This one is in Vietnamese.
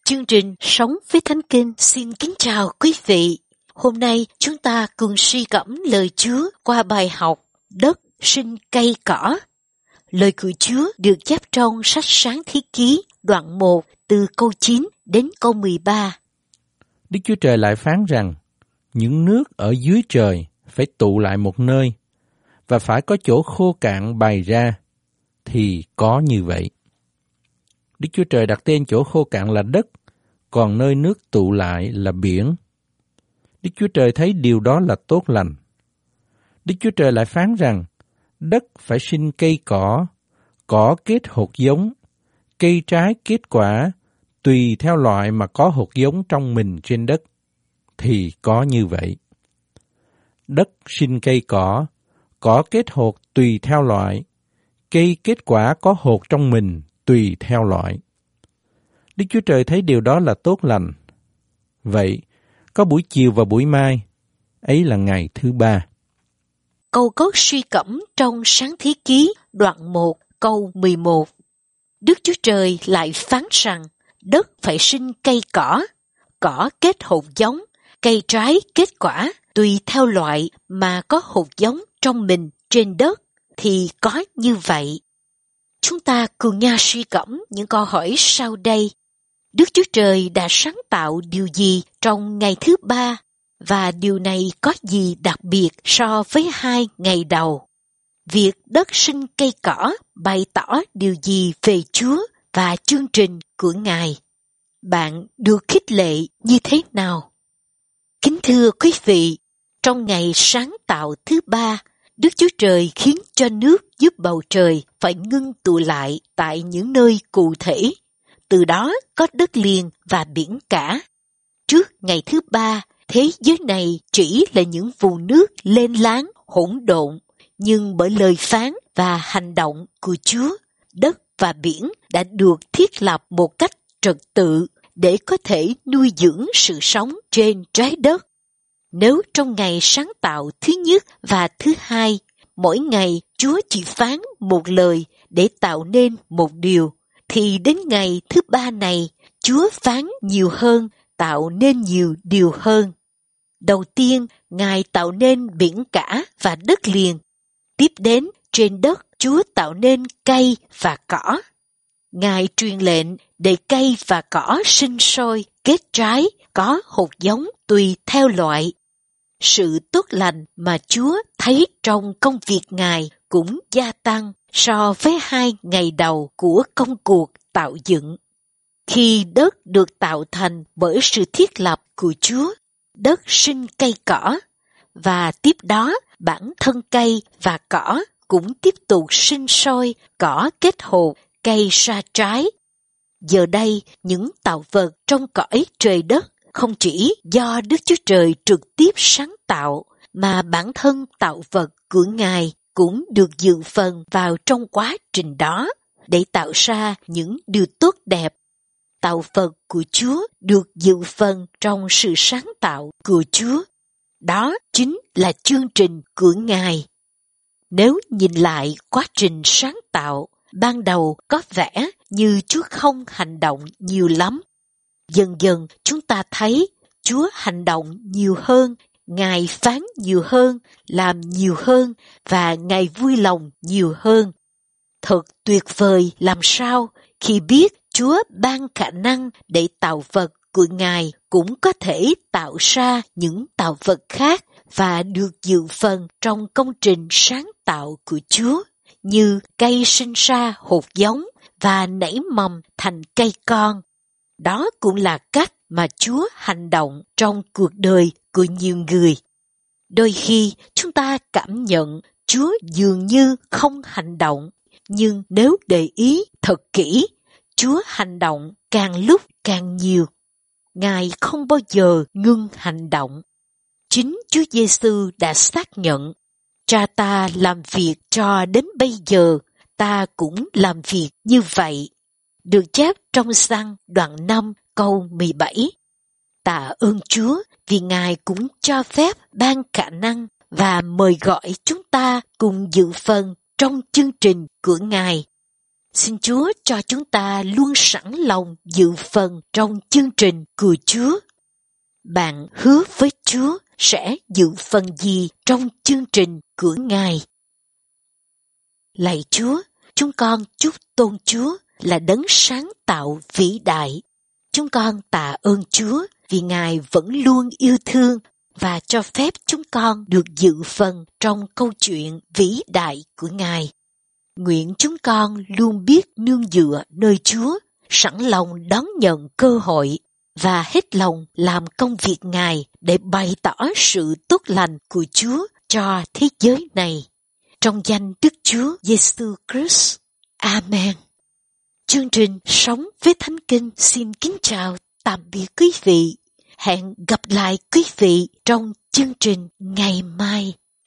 Chương trình Sống với Thánh Kinh xin kính chào quý vị. Hôm nay chúng ta cùng suy gẫm lời Chúa qua bài học Đất sinh cây cỏ. Lời của Chúa được chép trong sách Sáng Thế Ký đoạn 1 từ câu 9 đến câu 13. Đức Chúa Trời lại phán rằng, những nước ở dưới trời phải tụ lại một nơi, và phải có chỗ khô cạn bày ra, thì có như vậy. Đức Chúa Trời đặt tên chỗ khô cạn là đất, còn nơi nước tụ lại là biển. Đức Chúa Trời thấy điều đó là tốt lành. Đức Chúa Trời lại phán rằng, đất phải sinh cây cỏ, cỏ kết hột giống, cây trái kết quả, tùy theo loại mà có hột giống trong mình trên đất, thì có như vậy. Đất sinh cây cỏ, cỏ kết hột tùy theo loại, cây kết quả có hột trong mình tùy theo loại. Đức Chúa Trời thấy điều đó là tốt lành. Vậy, có buổi chiều và buổi mai, ấy là ngày thứ ba. Câu cốt suy gẫm trong Sáng Thế Ký đoạn 1 câu 11. Đức Chúa Trời lại phán rằng, đất phải sinh cây cỏ, cỏ kết hột giống, cây trái kết quả, tùy theo loại mà có hột giống trong mình trên đất, thì có như vậy. Chúng ta cùng nhau suy gẫm những câu hỏi sau đây. Đức Chúa Trời đã sáng tạo điều gì trong ngày thứ ba, và điều này có gì đặc biệt so với 2 ngày đầu? Việc đất sinh cây cỏ bày tỏ điều gì về Chúa và chương trình của Ngài? Bạn được khích lệ như thế nào? Kính thưa quý vị, trong ngày sáng tạo thứ ba, Đức Chúa Trời khiến cho nước giúp bầu trời phải ngưng tụ lại tại những nơi cụ thể. Từ đó có đất liền và biển cả. Trước ngày thứ ba, thế giới này chỉ là những vùng nước lên láng, hỗn độn. Nhưng bởi lời phán và hành động của Chúa, đất và biển đã được thiết lập một cách trật tự để có thể nuôi dưỡng sự sống trên trái đất. Nếu trong ngày sáng tạo thứ nhất và thứ hai, mỗi ngày Chúa chỉ phán một lời để tạo nên một điều, thì đến ngày thứ ba này, Chúa phán nhiều hơn, tạo nên nhiều điều hơn. Đầu tiên, Ngài tạo nên biển cả và đất liền. Tiếp đến, trên đất, Chúa tạo nên cây và cỏ. Ngài truyền lệnh để cây và cỏ sinh sôi, kết trái, có hột giống tùy theo loại. Sự tốt lành mà Chúa thấy trong công việc Ngài cũng gia tăng so với 2 ngày đầu của công cuộc tạo dựng. Khi đất được tạo thành bởi sự thiết lập của Chúa, đất sinh cây cỏ, và tiếp đó bản thân cây và cỏ cũng tiếp tục sinh sôi, cỏ kết hột, cây ra trái. Giờ đây, những tạo vật trong cõi trời đất không chỉ do Đức Chúa Trời trực tiếp sáng tạo, mà bản thân tạo vật của Ngài cũng được dự phần vào trong quá trình đó để tạo ra những điều tốt đẹp. Tạo vật của Chúa được dự phần trong sự sáng tạo của Chúa. Đó chính là chương trình của Ngài. Nếu nhìn lại quá trình sáng tạo, ban đầu có vẻ như Chúa không hành động nhiều lắm. Dần dần chúng ta thấy Chúa hành động nhiều hơn, Ngài phán nhiều hơn, làm nhiều hơn, và Ngài vui lòng nhiều hơn. Thật tuyệt vời làm sao khi biết Chúa ban khả năng để tạo vật của Ngài cũng có thể tạo ra những tạo vật khác và được dự phần trong công trình sáng tạo của Chúa, như cây sinh ra hột giống và nảy mầm thành cây con. Đó cũng là cách mà Chúa hành động trong cuộc đời của nhiều người. Đôi khi chúng ta cảm nhận Chúa dường như không hành động, nhưng nếu để ý thật kỹ, Chúa hành động càng lúc càng nhiều. Ngài không bao giờ ngưng hành động. Chính Chúa Giêsu đã xác nhận, Cha ta làm việc cho đến bây giờ, ta cũng làm việc như vậy. Được chép trong Giăng đoạn 5 câu 17. Tạ ơn Chúa vì Ngài cũng cho phép ban khả năng và mời gọi chúng ta cùng dự phần trong chương trình của Ngài. Xin Chúa cho chúng ta luôn sẵn lòng dự phần trong chương trình của Chúa. Bạn hứa với Chúa sẽ dự phần gì trong chương trình của Ngài? Lạy Chúa, chúng con chúc tôn Chúa là đấng sáng tạo vĩ đại. Chúng con tạ ơn Chúa vì Ngài vẫn luôn yêu thương và cho phép chúng con được dự phần trong câu chuyện vĩ đại của Ngài. Nguyện chúng con luôn biết nương dựa nơi Chúa, sẵn lòng đón nhận cơ hội và hết lòng làm công việc Ngài để bày tỏ sự tốt lành của Chúa cho thế giới này. Trong danh Đức Chúa Giêsu Christ. Amen. Chương trình Sống với Thánh Kinh xin kính chào tạm biệt quý vị. Hẹn gặp lại quý vị trong chương trình ngày mai.